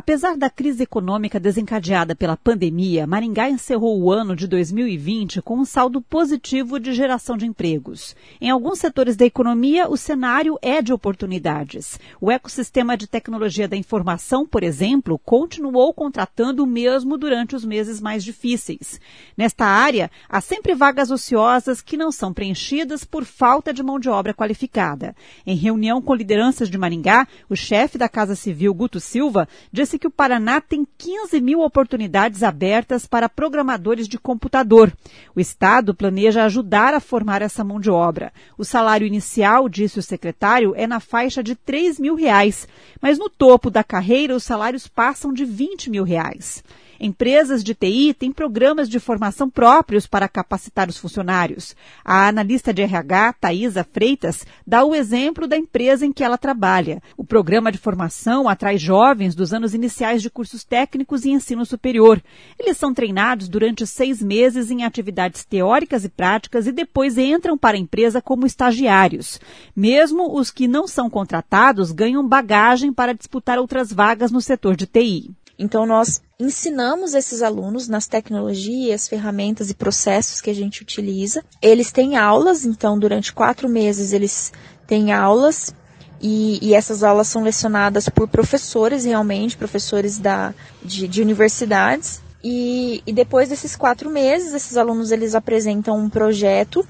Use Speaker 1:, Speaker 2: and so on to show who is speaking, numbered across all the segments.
Speaker 1: Apesar da crise econômica desencadeada pela pandemia, Maringá encerrou o ano de 2020 com um saldo positivo de geração de empregos. Em alguns setores da economia, o cenário é de oportunidades. O ecossistema de tecnologia da informação, por exemplo, continuou contratando mesmo durante os meses mais difíceis. Nesta área, há sempre vagas ociosas que não são preenchidas por falta de mão de obra qualificada. Em reunião com lideranças de Maringá, o chefe da Casa Civil, Guto Silva, disse que o Paraná tem 15 mil oportunidades abertas para programadores de computador. O Estado planeja ajudar a formar essa mão de obra. O salário inicial, disse o secretário, é na faixa de R$3 mil, mas no topo da carreira os salários passam de R$20 mil. Empresas de TI têm programas de formação próprios para capacitar os funcionários. A analista de RH, Thaisa Freitas, dá o exemplo da empresa em que ela trabalha. O programa de formação atrai jovens dos anos iniciais de cursos técnicos e ensino superior. Eles são treinados durante 6 meses em atividades teóricas e práticas e depois entram para a empresa como estagiários. Mesmo os que não são contratados ganham bagagem para disputar outras vagas no setor de TI.
Speaker 2: Então, nós ensinamos esses alunos nas tecnologias, ferramentas e processos que a gente utiliza. Eles têm aulas, então, durante 4 meses eles têm aulas e essas aulas são lecionadas por professores, realmente, professores de universidades. E depois desses 4 meses, esses alunos eles apresentam um projeto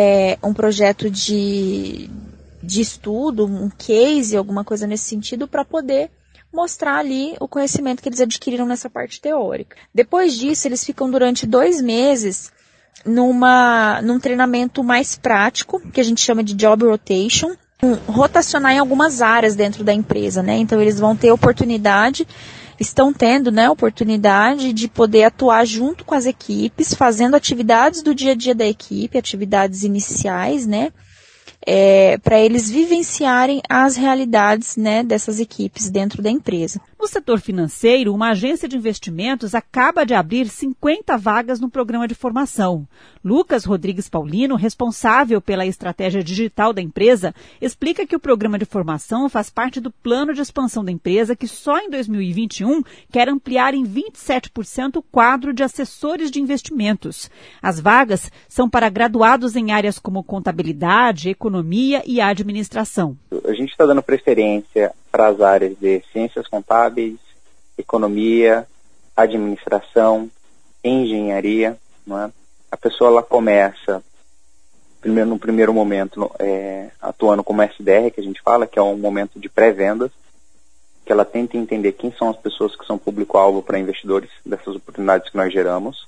Speaker 2: de estudo, um case, alguma coisa nesse sentido, para poder mostrar ali o conhecimento que eles adquiriram nessa parte teórica. Depois disso, eles ficam durante 2 meses num treinamento mais prático, que a gente chama de job rotation, rotacionar em algumas áreas dentro da empresa, né? Então, eles vão ter estão tendo, né, oportunidade de poder atuar junto com as equipes, fazendo atividades do dia a dia da equipe, atividades iniciais, né? Para eles vivenciarem as realidades, né, dessas equipes dentro da empresa.
Speaker 1: No setor financeiro, uma agência de investimentos acaba de abrir 50 vagas no programa de formação. Lucas Rodrigues Paulino, responsável pela estratégia digital da empresa, explica que o programa de formação faz parte do plano de expansão da empresa, que só em 2021 quer ampliar em 27% o quadro de assessores de investimentos. As vagas são para graduados em áreas como contabilidade, economia e administração.
Speaker 3: A gente está dando preferência para as áreas de ciências contábeis, economia, administração, engenharia, não é? A pessoa ela começa, no primeiro momento, atuando como SDR, que a gente fala, que é um momento de pré-vendas, que ela tenta entender quem são as pessoas que são público-alvo para investidores dessas oportunidades que nós geramos.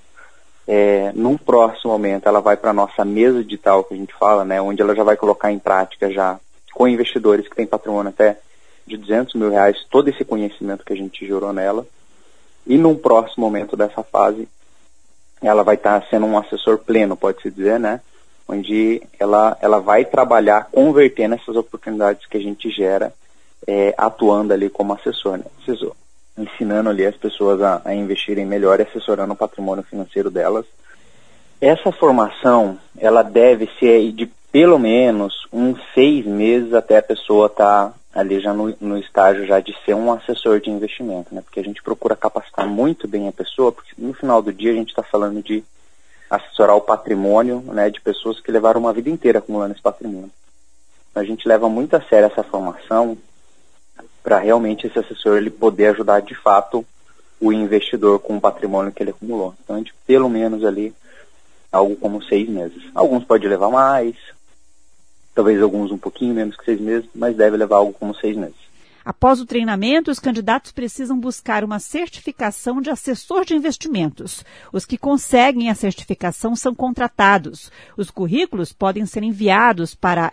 Speaker 3: Num próximo momento, ela vai para a nossa mesa digital, que a gente fala, né, onde ela já vai colocar em prática já com investidores que têm patrimônio até de R$200 mil, todo esse conhecimento que a gente gerou nela. E num próximo momento dessa fase, ela vai estar sendo um assessor pleno, pode-se dizer, né? Onde ela vai trabalhar convertendo essas oportunidades que a gente gera, atuando ali como assessor, né? Ensinando ali as pessoas a investirem melhor e assessorando o patrimônio financeiro delas. Essa formação, ela deve ser de pelo menos uns 6 meses até a pessoa estar ali já no estágio já de ser um assessor de investimento, né? Porque a gente procura capacitar muito bem a pessoa, porque no final do dia a gente está falando de assessorar o patrimônio, né, de pessoas que levaram uma vida inteira acumulando esse patrimônio. Então, a gente leva muito a sério essa formação para realmente esse assessor ele poder ajudar de fato o investidor com o patrimônio que ele acumulou. Então, a gente pelo menos ali algo como 6 meses. Alguns pode levar mais, talvez alguns um pouquinho menos que 6 meses, mas deve levar algo como 6 meses.
Speaker 1: Após o treinamento, os candidatos precisam buscar uma certificação de assessor de investimentos. Os que conseguem a certificação são contratados. Os currículos podem ser enviados para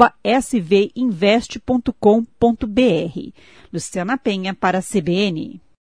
Speaker 1: rh@svinvest.com.br. Luciana Penha para a CBN.